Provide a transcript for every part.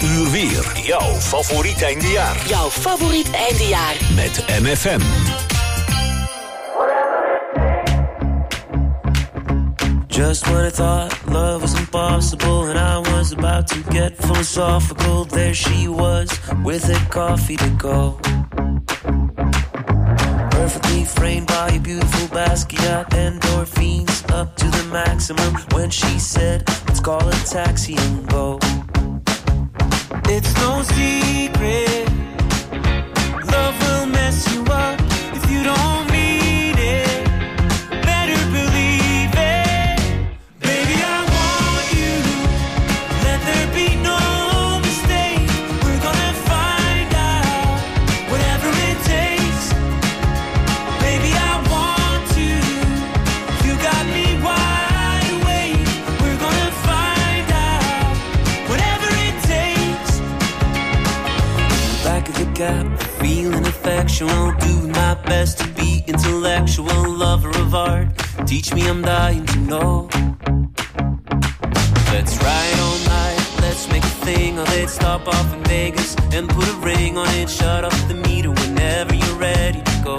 uur weer. Jouw favoriet eindejaar. Jouw favoriet eindejaar. Met MFM. Just when I thought love was impossible and I was about to get philosophical, there she was with a coffee to go. Perfectly framed by a beautiful Basquiat, endorphins up to the maximum when she said, let's call a taxi and go. It's no secret, love will mess you up if you don't mean it. Better believe it. Baby, I want you, let there be no mistake. We're gonna find out whatever it takes. Baby, I want you, you got me wide awake. We're gonna find out whatever it takes. Back of the gap, feeling effectual, do my best to be intellectual, lover of art. Teach me, I'm dying to know. Let's ride all night, let's make a thing of it. Stop off in Vegas and put a ring on it. Shut off the meter whenever you're ready to go.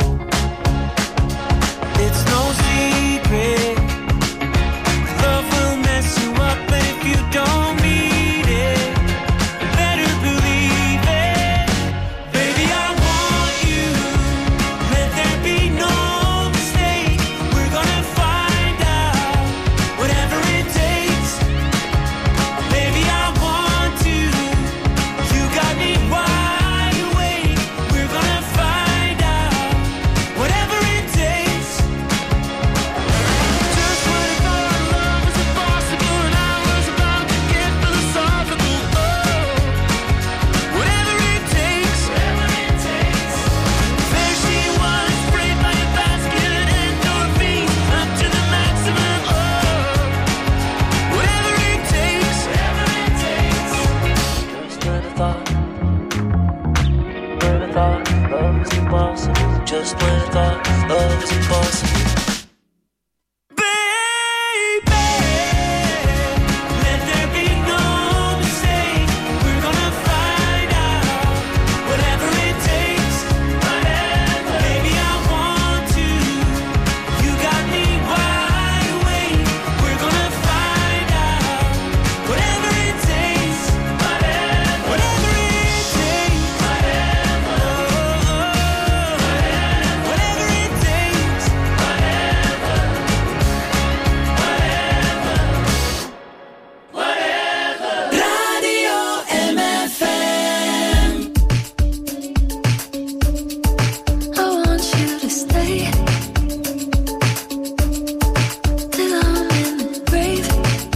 It's no secret, love will mess you up, but if you don't need it, better believe it. Baby, I want you, let there be no mistake. We're gonna find out whatever it takes. Baby, I want you, you got me wide awake. We're gonna find out whatever it takes. Just when I thought love was impossible and I was about to get philosophical, whatever it takes, there she was, framed by a basket, endorphins up to the maximum, whatever it takes, Just when I thought love was impossible, just when I thought love was impossible. Baby, let there be no mistake. We're gonna find out whatever it takes. Baby, I want to, you got me wide awake. We're gonna find out whatever it takes. Whatever it takes. Whatever it takes. Radio MFM. I want you to stay till I'm in the grave,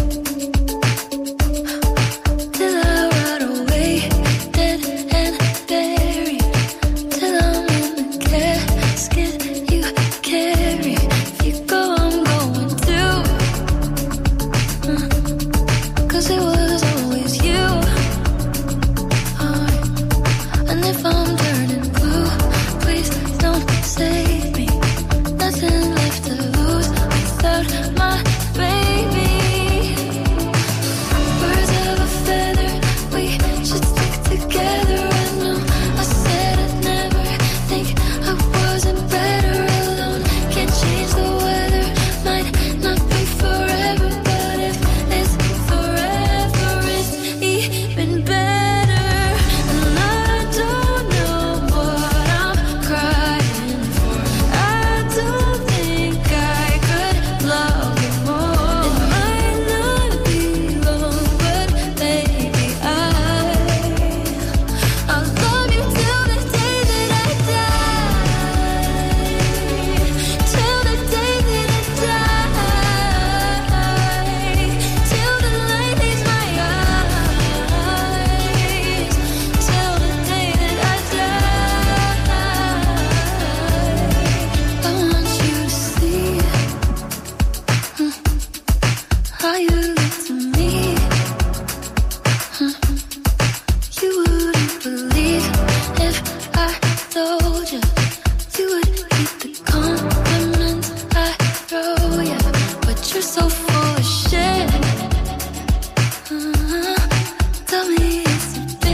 till I rot away, dead and buried, till I'm in the casket you carry. If you go, I'm going too, 'cause it was always you. And if I'm turning blue, please don't save me. Nothing left to lose without my baby. Birds of a feather, we should stick together. I know I said I'd never think I wasn't better alone. Can't change the weather, might not be forever, but if it's forever, it's even better. And I don't know what I'm crying for. I don't think I could love you more. It might not be long, but baby, I'll love you till the day that I die. Till the day that I die. Till the light leaves my eyes. Till the day that I die. I want you to see how you look to me. You wouldn't believe if I told you. You would keep the compliments I throw you, but you're so full of shit. Tell me it's a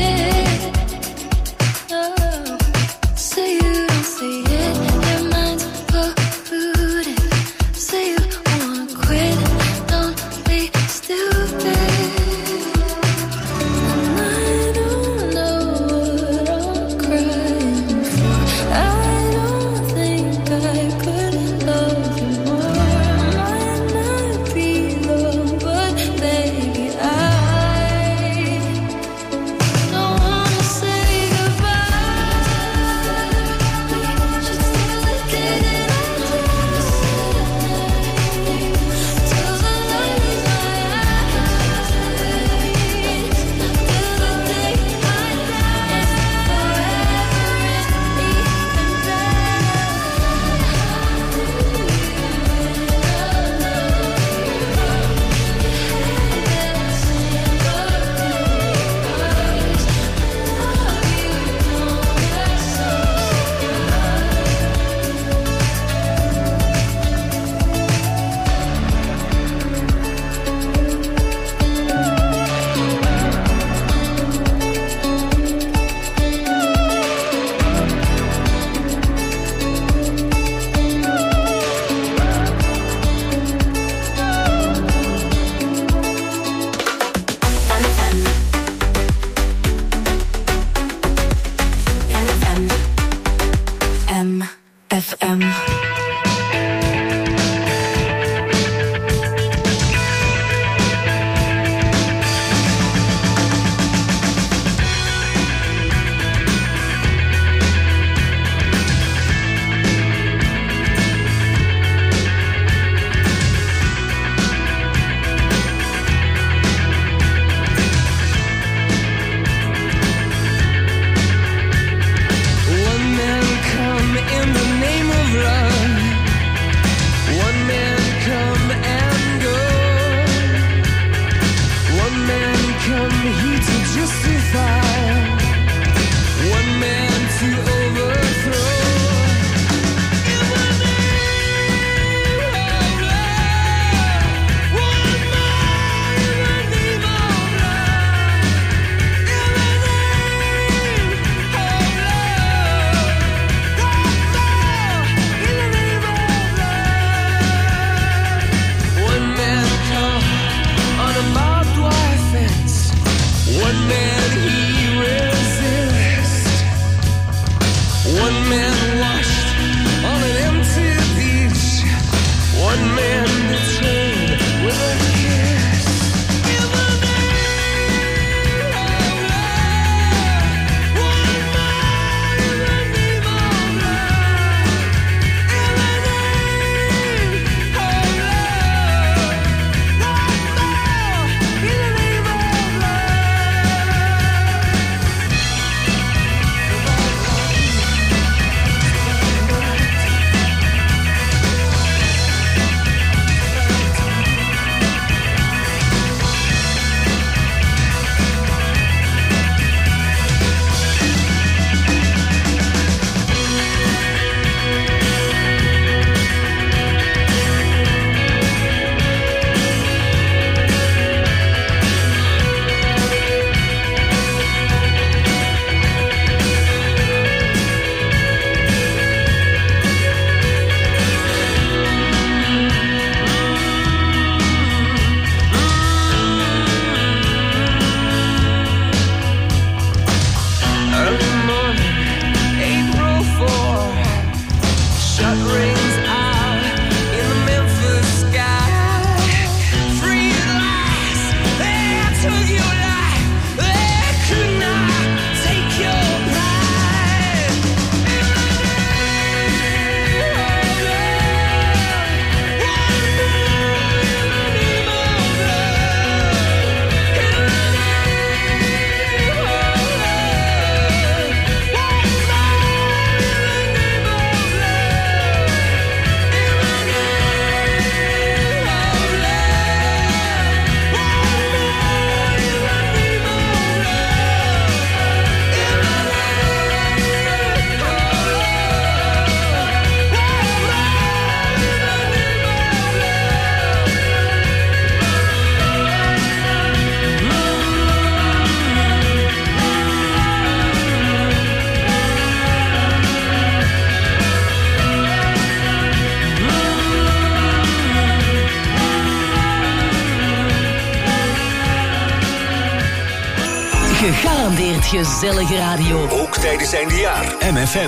Gegarandeerd gezellige radio. Ook tijdens eindejaar. MFM.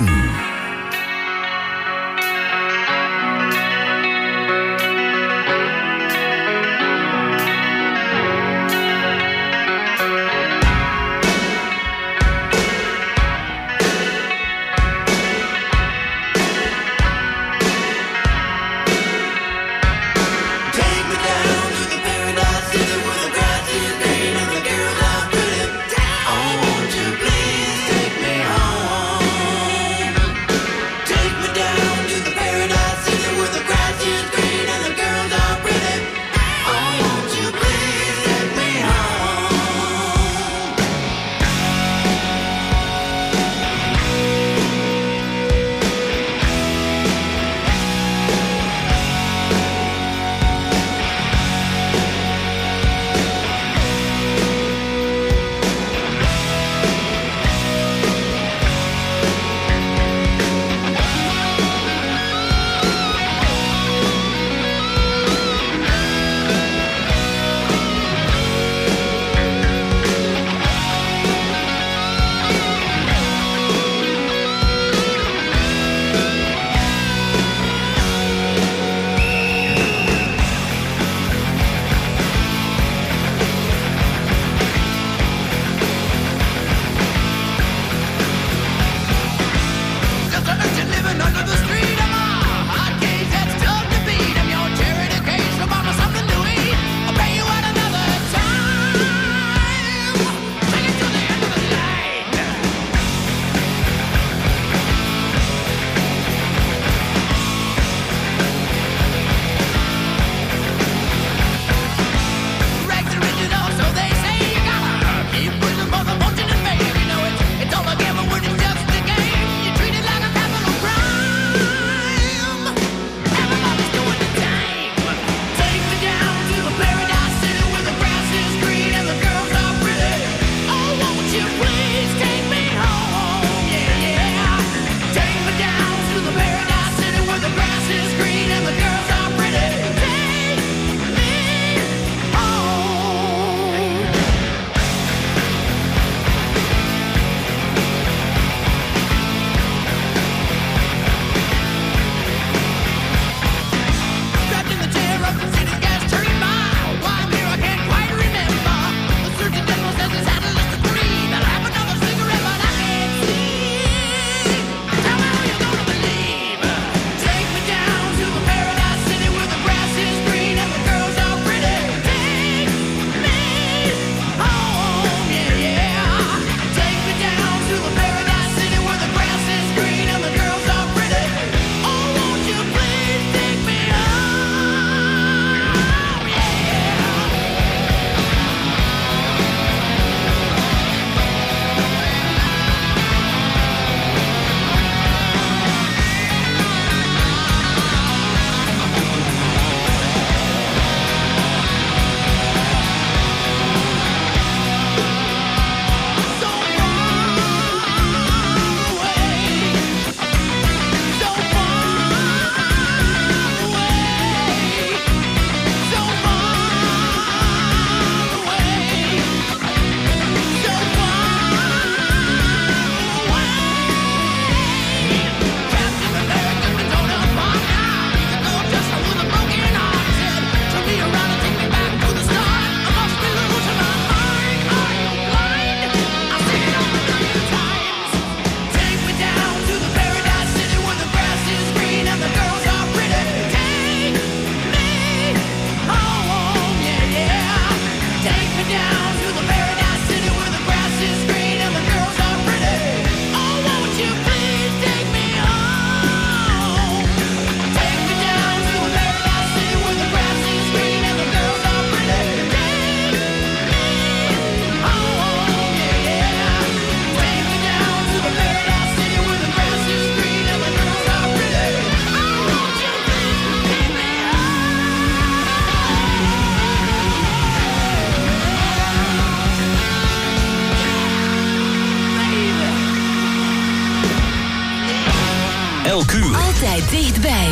elk uur. Altijd dichtbij.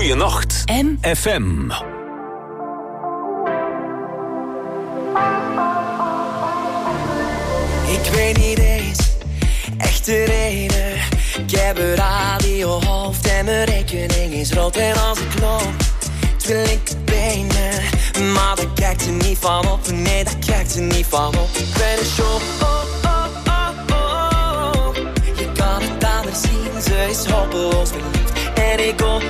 Goeienacht. FM. Ik weet niet eens echt de reden. Ik heb een radiohoofd en mijn rekening is rood. En als ik loop, wil ik de benen. Maar daar kijkt er niet van op. Nee, daar kijkt er niet van op. Ik ben een show. Je kan het aan haar zien. Ze is hopeloos verliefd. En ik go.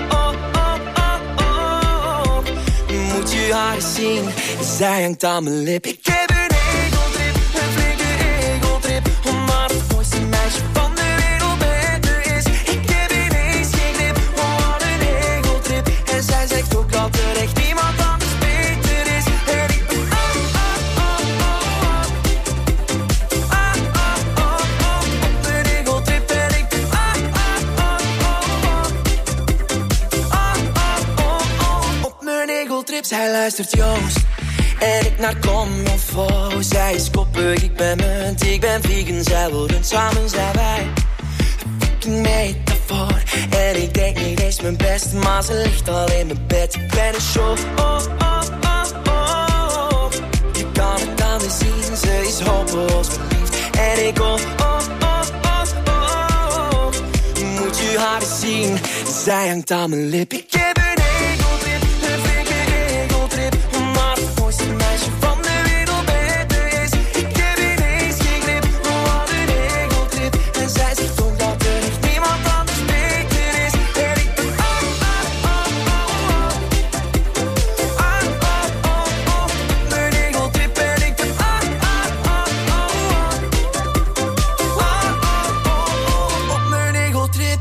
Moet je haar eens zien. Zij hangt aan mijn lip. Ik heb een egeltrip, een flinke egeltrip. Omdat het mooiste meisje van de wereld met me is. Ik heb ineens geen grip, wat een egeltrip. En zij zegt ook dat er echt niemand anders beter is. En ik ben op mijn egeltrip. En ik ben op mijn egeltrip. Zij luistert Joost en ik naar Commonfo. Zij is koppig, ik ben munt, ik ben vegan. Zij worden samen, zijn wij een metafoor. En ik denk niet eens mijn best, maar ze ligt al in mijn bed. Ik ben een show. Je kan het aan me zien, ze is hopeloos verliefd. En ik go. Moet je haar eens zien, zij hangt aan mijn lip. Ik heb een egeltrip, een flinke egeltrip. Maar het mooiste meisje van de wereld met me is. Ik heb ineens geen grip, wat een egeltrip. En zij zegt ook dat er echt niemand anders beter is. En ik ben mijn egeltrip. En ik ben op mijn egeltrip.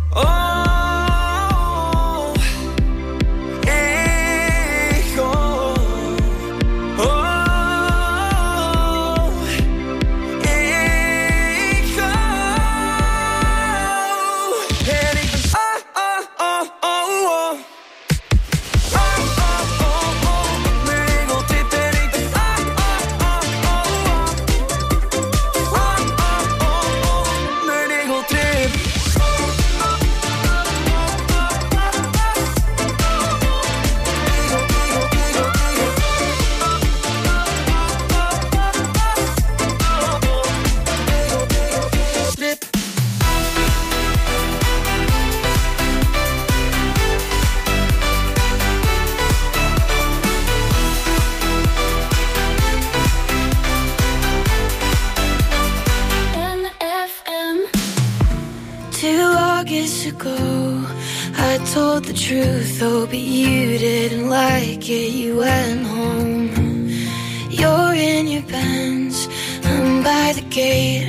Told the truth, oh, but you didn't like it. You went home. You're in your Benz, I'm by the gate.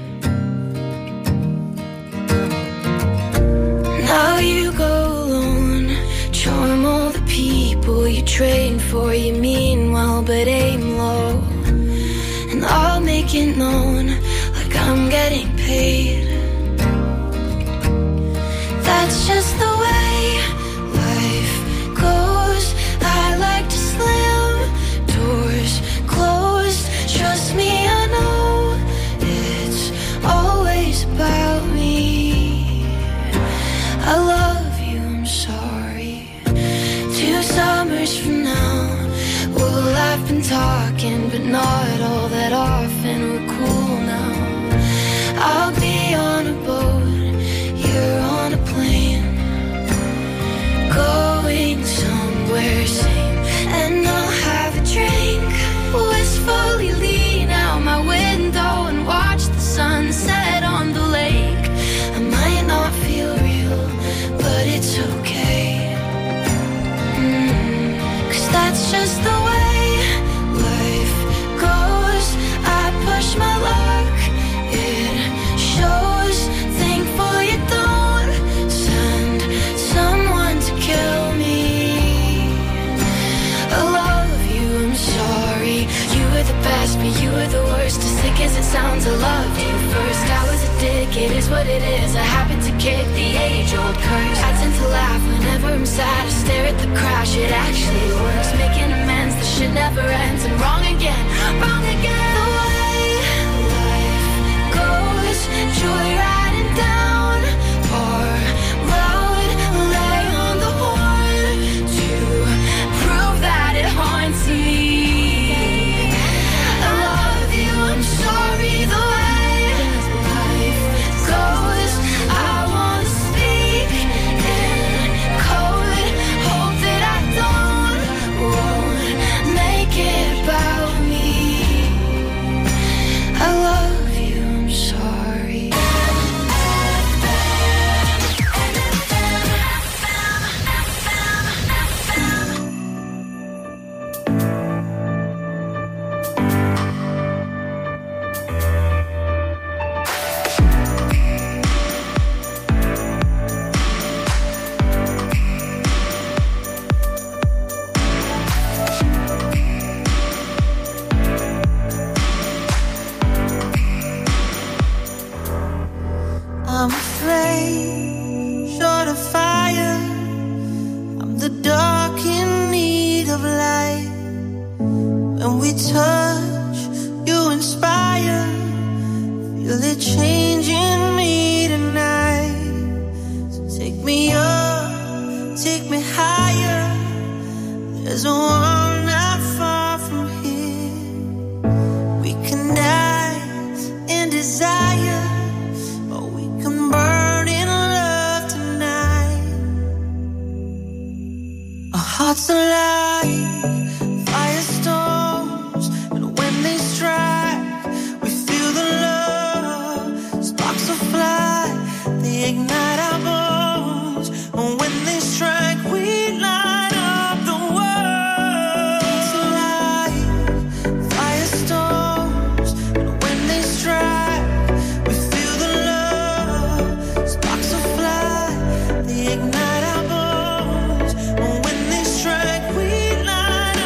Now you go alone, charm all the people you train for. You mean well, but aim low. And I'll make it known, like I'm getting paid. That's just the way life goes. I like to slam doors closed. Trust me, I know it's always about me. I love you, I'm sorry. 2 summers from now, well, I've been talking, but not all that often. We're cool now. I'll be on a boat, you're on a plane, going somewhere sane. And I'll have a drink, wistfully lean out my window and watch the sunset on the lake. I might not feel real, but it's okay. 'Cause that's just the way life goes. I push my luck, it shows. Thankful you don't send someone to kill me. I love you, I'm sorry. You were the best, but you were the worst. As sick as it sounds, I loved you first. I was a dick, it is what it is. I happen to kick the age-old curse. I tend to laugh whenever I'm sad. I stare at the crash, it actually works. Making amends, the shit never ends. And wrong again, wrong again. The way life goes, joyriding down our road. Lay on the horn, we touch, you inspire. Feel it changing me tonight. So take me up, take me higher. There's a world not far from here. We can dance in desire, or we can burn in love tonight. Our hearts alive. Firestorms, and when they strike, we feel the love. Sparks will fly, they ignite our bones. And when they strike, we light up the world. It's alive, firestorms, and when they strike, we feel the love. Sparks will fly, they ignite our bones. And when they strike, we light up.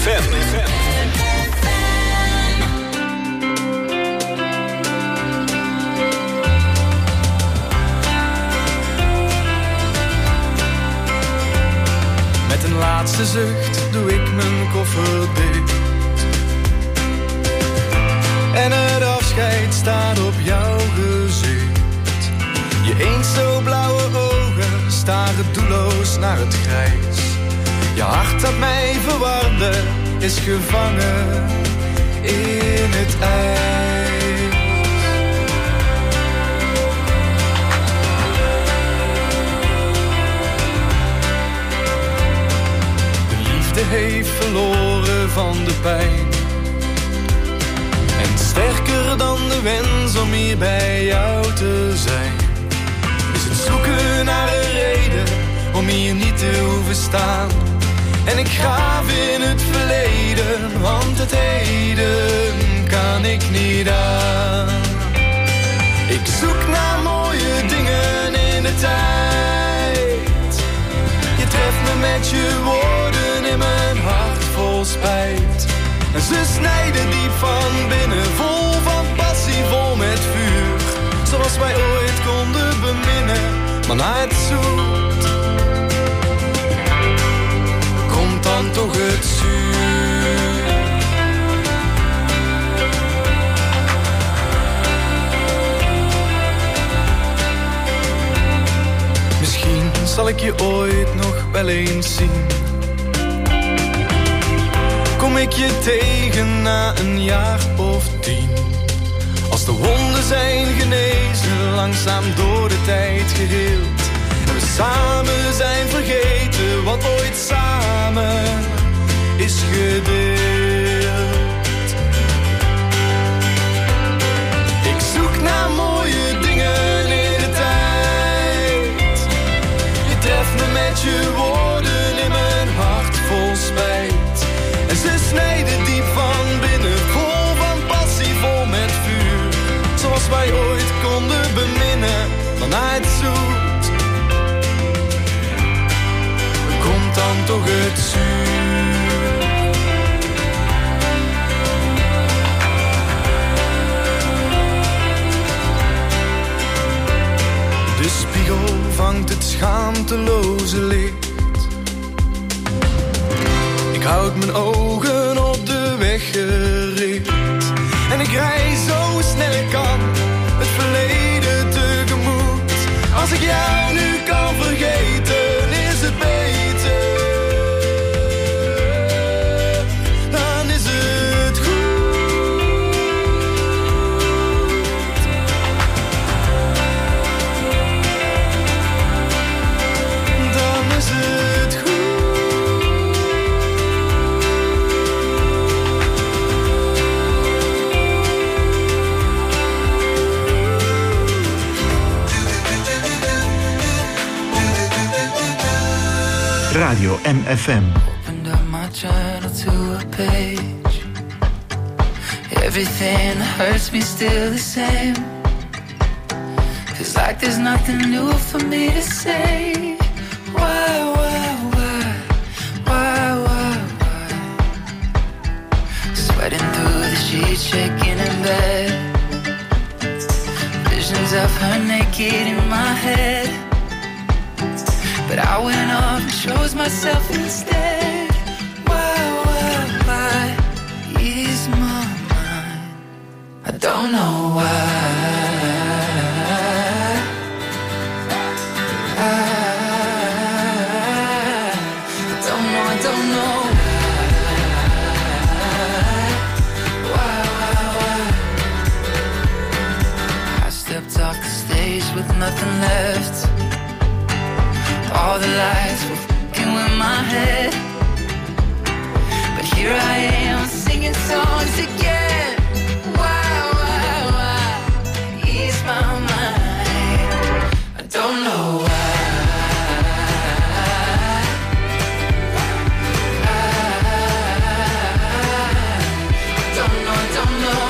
FM. Met een laatste zucht doe ik mijn koffer dicht. En het afscheid staat op jouw gezicht. Je eens zo blauwe ogen staren doelloos naar het grijs. Je hart dat mij verwarmde is gevangen in het ijs. De liefde heeft verloren van de pijn. En sterker dan de wens om hier bij jou te zijn, is het zoeken naar een reden om hier niet te hoeven staan. En ik graaf in het verleden, want het heden kan ik niet aan. Ik zoek naar mooie dingen in de tijd. Je treft me met je woorden in mijn hart vol spijt. En ze snijden diep van binnen, vol van passie, vol met vuur. Zoals wij ooit konden beminnen, maar na het zoet komt dan toch het zuur. Misschien zal ik je ooit nog wel eens zien. Kom ik je tegen na een jaar of 10. Als de wonden zijn genezen, langzaam door de tijd geheeld. En we samen zijn vergeten wat ooit samen is gedeeld. Ik zoek naar mooie dingen in de tijd. Je treft me met je woorden in mijn hart vol spijt. En ze snijden diep van binnen, vol van passie, vol met vuur. Zoals wij ooit konden beminnen, maar na het zoet komt dan toch het zuur. De spiegel vangt het schaamteloze licht. Ik houd mijn ogen op de weg gericht. En ik rij zo snel ik kan het verleden tegemoet. Als ik jou nu kan vergeten, is het beter. Dan is het goed. Dan is het goed. Radio MFM. Opened up my journal to a page. Everything that hurts me still the same. Feels like there's nothing new for me to say. Why? Sweating through the sheets, shaking in bed. Visions of her naked in my head. But I went off and chose myself instead. Why ease my mind? I don't know why. I don't know why. I stepped off the stage with nothing left. All the lights were f***ing with my head. But here I am singing songs again. Why ease my mind? I don't know why. I don't know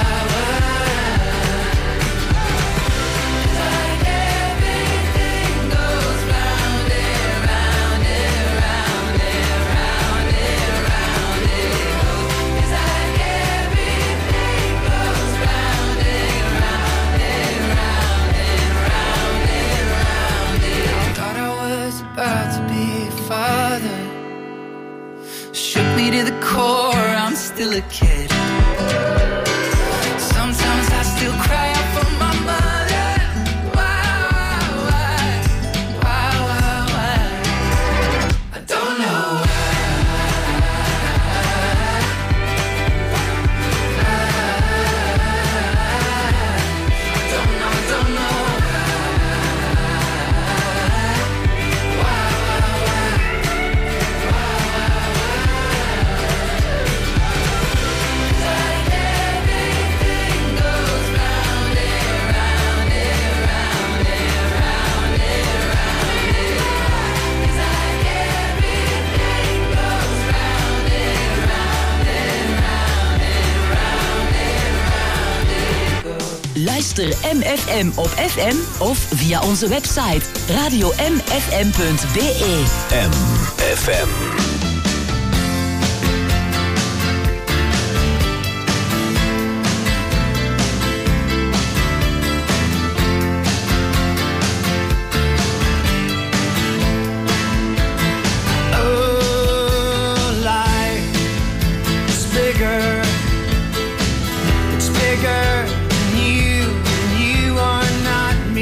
why. Like everything still a kid. Sometimes I still cry out for my mother. Why? I don't know. Luister MFM op FM of via onze website radiomfm.be. MFM.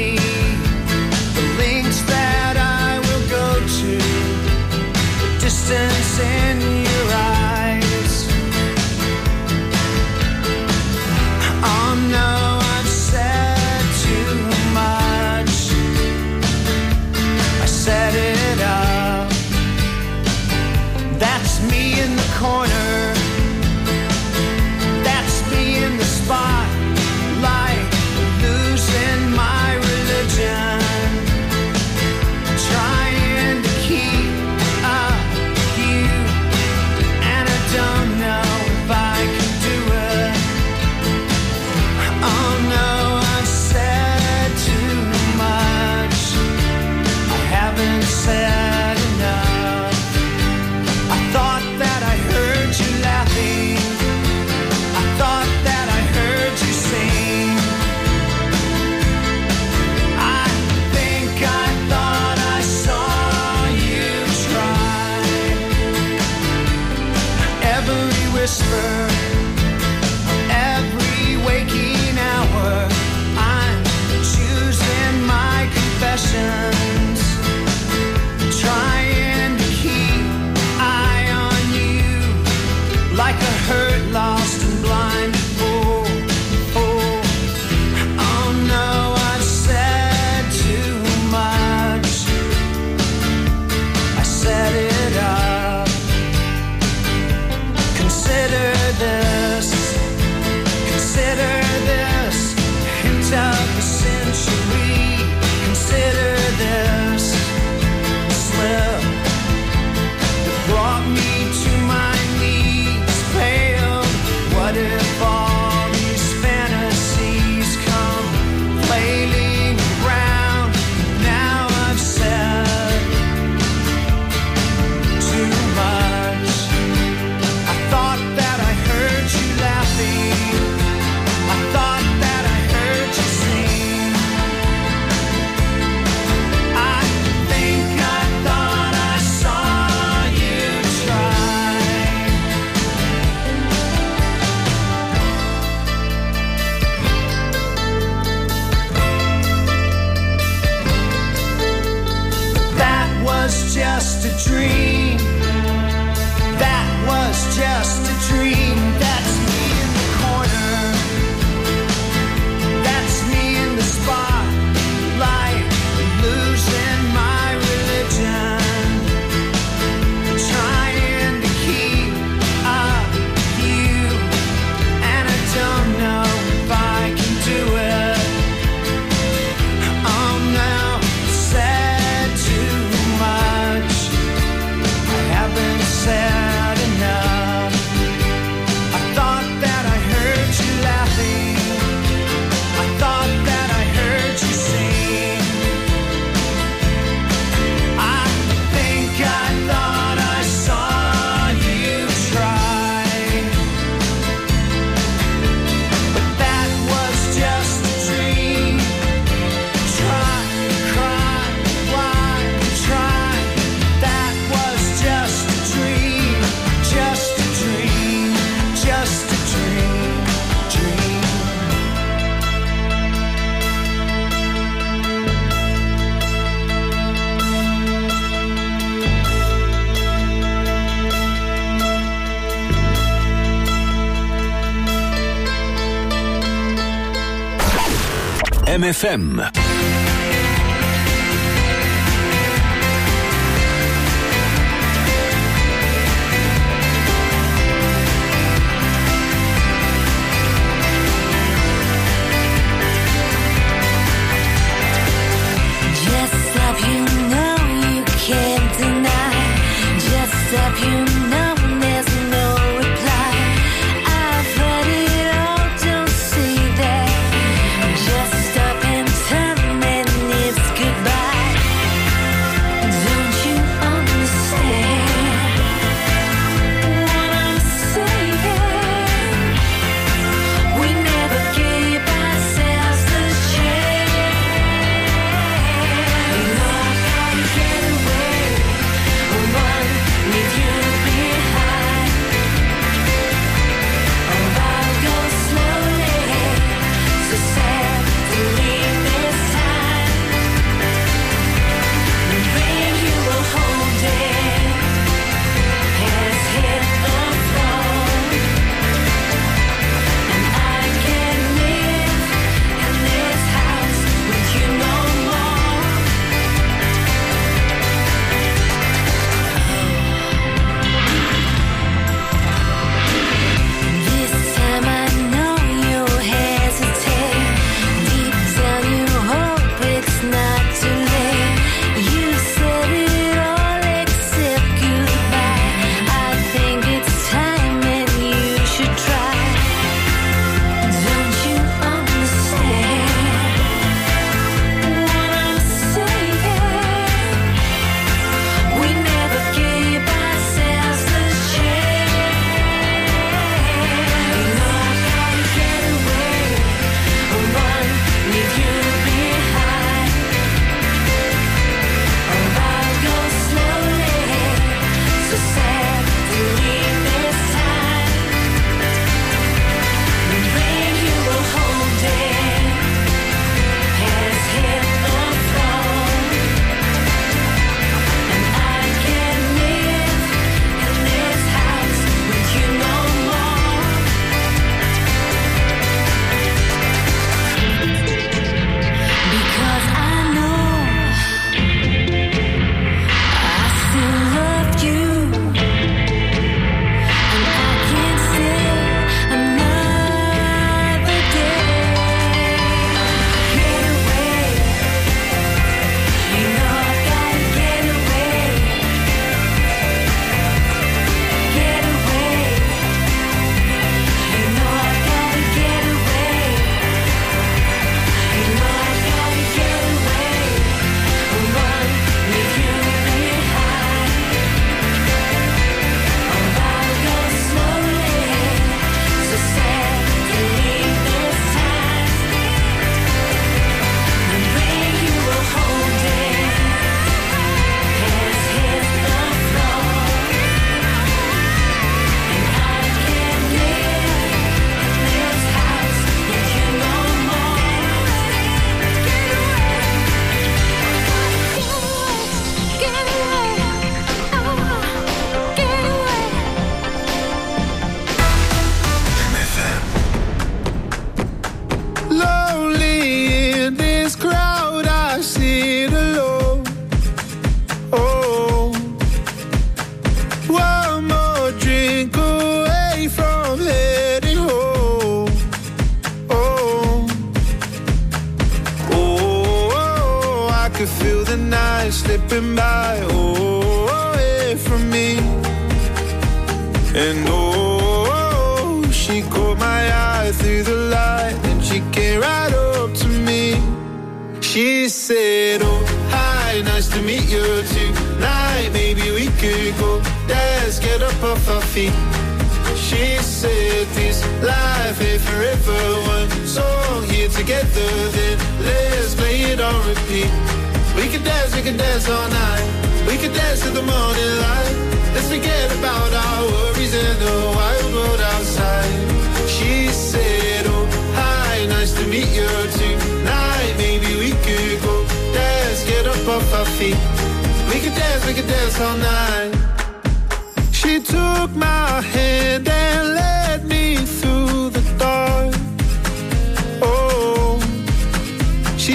Distance MFM.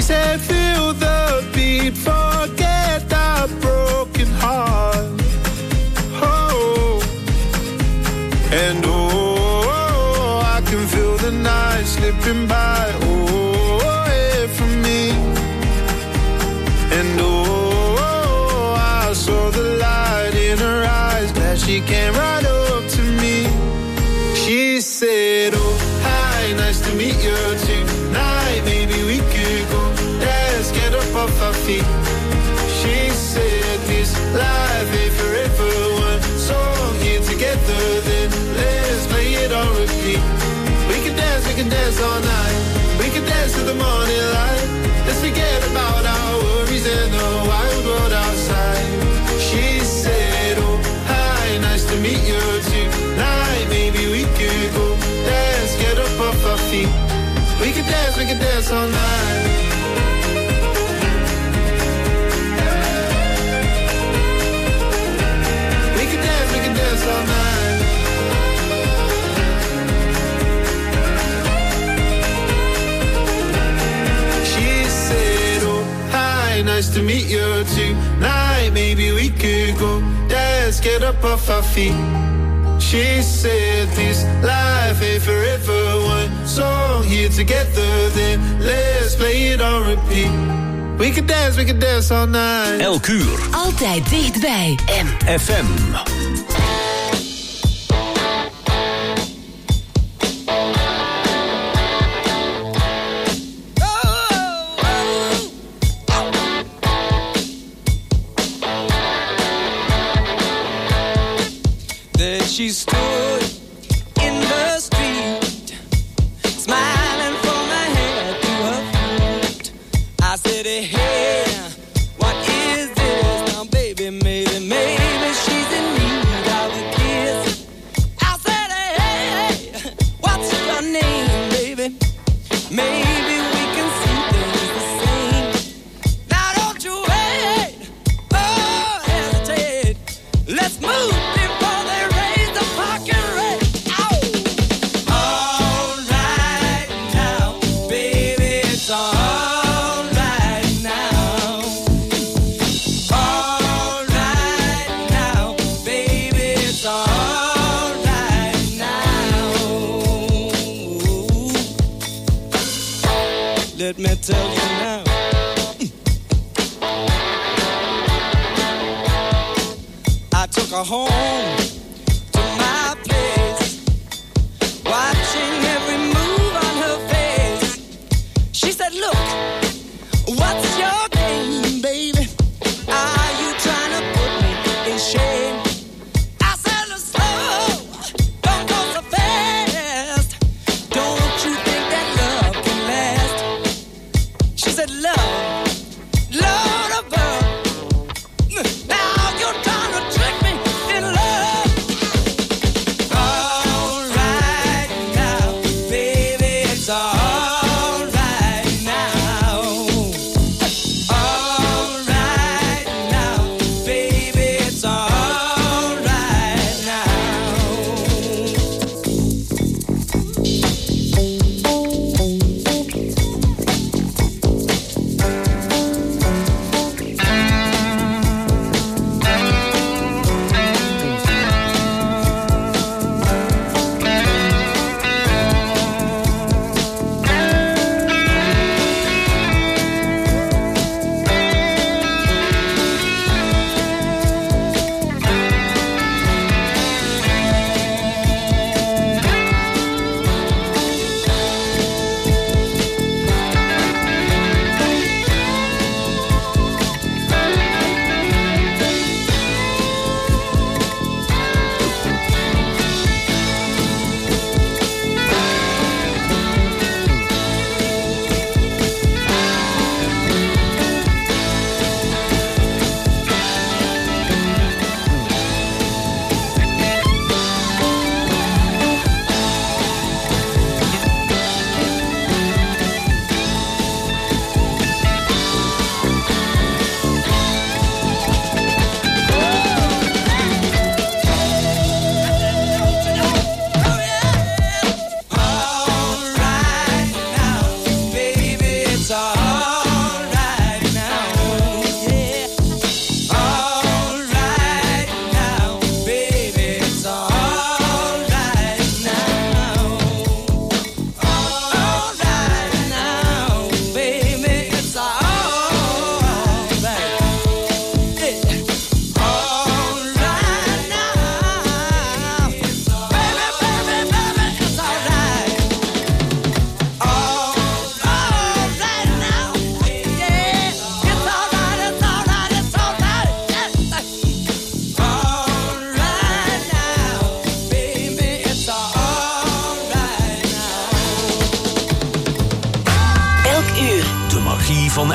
said feel the beat, forget that broken heart. Oh, and oh, I can feel the night slipping by. Oh, away from me. And oh, I saw the light in her eyes, glad she came right up to me. She said, oh, hi, nice to meet you tonight. Maybe we could go, let's get up off our feet. She said, this life ain't forever. One song here together, then let's play it on repeat. We can dance all night. We can dance to the morning light. Let's forget about our worries and the wild world outside. She said, oh, hi, nice to meet you tonight. Maybe we could go, let's get up off our feet. We can dance all night. We can dance all night. She said, oh, hi, nice to meet you tonight. Maybe we could go, let's get up off our feet. She said this life ain't forever. One song here together, then let's play it on repeat. We can dance all night. Elk uur. Altijd dichtbij. FM. There she stood in the street, smiling from her head to her feet. I said, hey, what is this? Now, baby, maybe she's in need of a kiss. I said, hey, what's your name, baby? Maybe we can see things the same. Now, don't you wait, oh, hesitate. Let's move. Let me tell you now. I took her home to my place, watching every move on her face. She said, look, what's your game, baby? Are you trying to put me in shame? I said, look slow, don't go so fast. Don't you think that love can last? She said, love above. Now you're trying to trick me in love.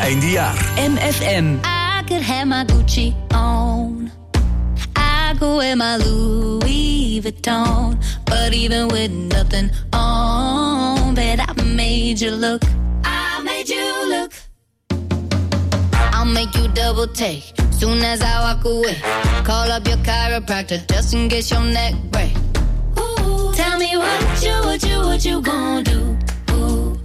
eindejaar. MFM. I could have my Gucci on. I go wear my Louis Vuitton. But even with nothing on, bet I made you look. I made you look. I'll make you double take soon as I walk away. Call up your chiropractor just in case your neck break. Ooh, tell me what you gonna do? Ooh.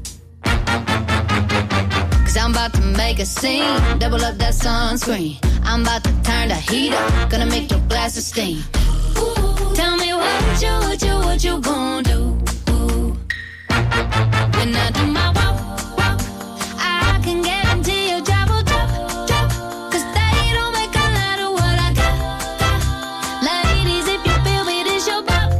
Cause I'm about to make a scene, double up that sunscreen. I'm about to turn the heat up, gonna make your glasses steam. Ooh, tell me what you gonna do? Ooh. When I do my walk, I can guarantee you drop. Cause they don't make a lot of what I got. Ladies, if you feel me, this your bop.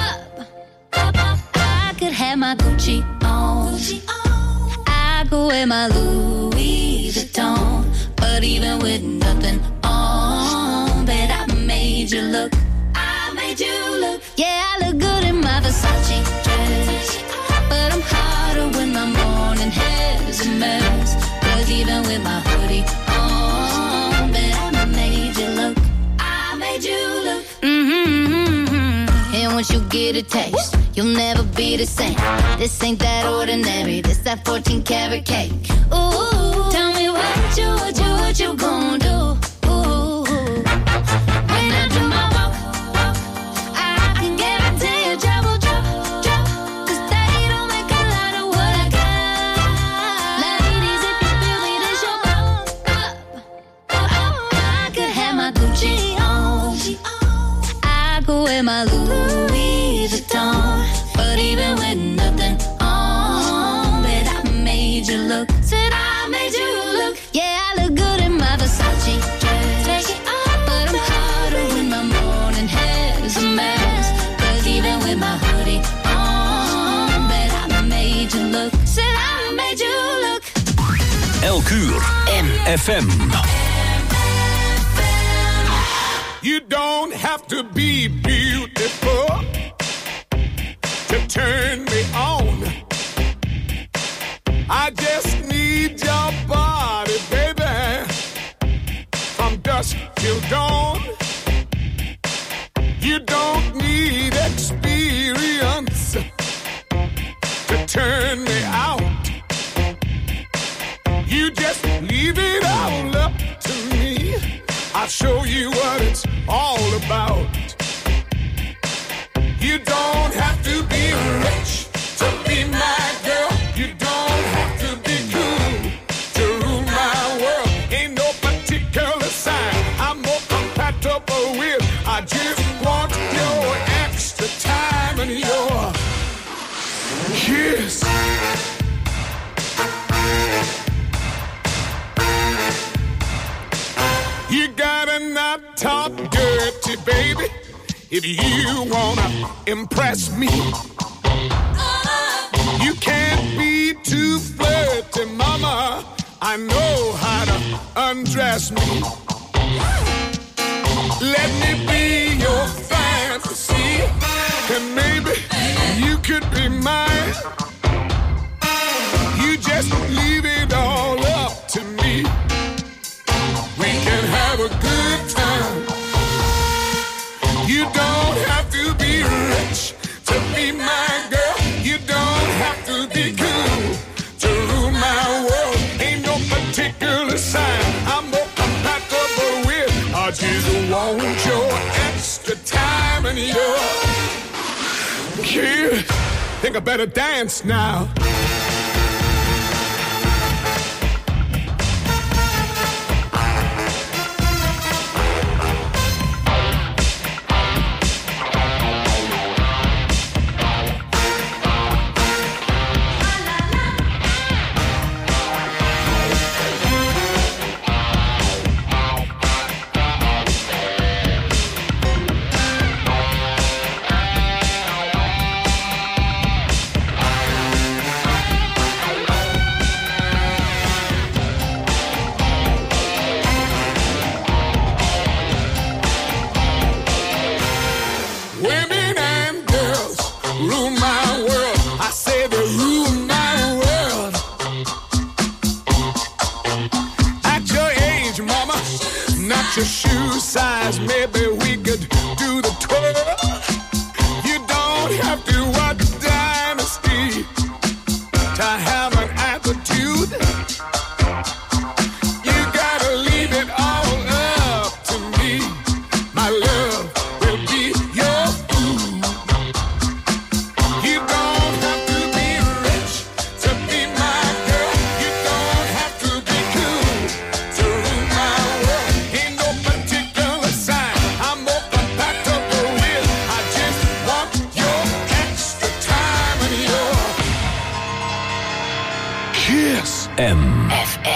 I could have my Gucci on. I go wear my Louis Vuitton. But even with nothing on, bet I made you look. I made you look. Yeah, I look good in my Versace dress. But I'm hotter when my morning hair's a mess. Cause even with my hoodie on, bet I made you look. I made you look. And once you get a taste, you'll never be the same. This ain't that ordinary. This that 14 karat cake. Ooh, tell me what you gonna do? Ooh, when I do my walk, I can guarantee you drop. Cause they don't make a lot of what I got. Ladies, if you feel me, this your bop. I could have my Gucci on. I go wear my Louis Vuitton. But even with nothing on, bet I made you look. Said I made you look. Yeah, I look good in my Versace dress. But I'm hotter when my morning hair's a mess. Cause even with my hoodie on, bet I made you look. Said I made you look. Elk uur MFM. You don't have to be beautiful to turn me on. I just need your body, baby, from dusk till dawn. You don't need experience to turn me out. You just leave it all up to me. I'll show you what it's all about. You don't have to be rich to be my girl. You don't have to be cool to rule my world. Ain't no particular sign I'm more compatible with. I just want your extra time and your kiss. You gotta not talk dirty, baby, if you wanna impress me. You can't be too flirty, mama. I know how to undress me. Let me be your fantasy, and maybe you could be mine. You just leave it all up to me. We can have a good time. You don't have to be rich to be my girl. You don't have to be cool to rule my world. Ain't no particular sign I'm more compatible with. I just want your extra time and your kiss. Think I better dance now. FM.